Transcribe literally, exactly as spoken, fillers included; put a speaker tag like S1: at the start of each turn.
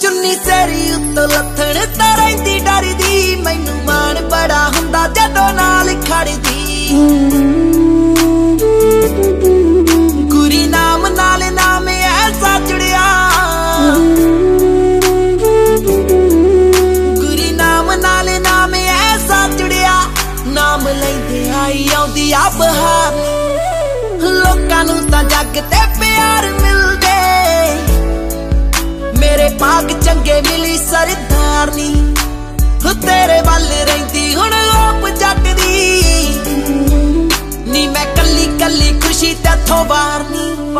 S1: चुन्नी सेरी उत्तों लथण तां रहिंदी डरदी, मैनू माण बड़ा हुंदा जदों नाल खड़दी। गुरी नाम नाल नाम ऐसा जुड़िया, गुरी नाम नाल नाम ऐसा जुड़िया, नाम लैंदे आई आउंदी आ बहार। लोकां नूं तां जग ते प्यार मिलदे, मेरे भाग चंगे मिली सरदारनी। तेरे वल रहिंदी हुण लोप जट दी, नी मैं कल्ली कल्ली खुशी तैथों वारनी।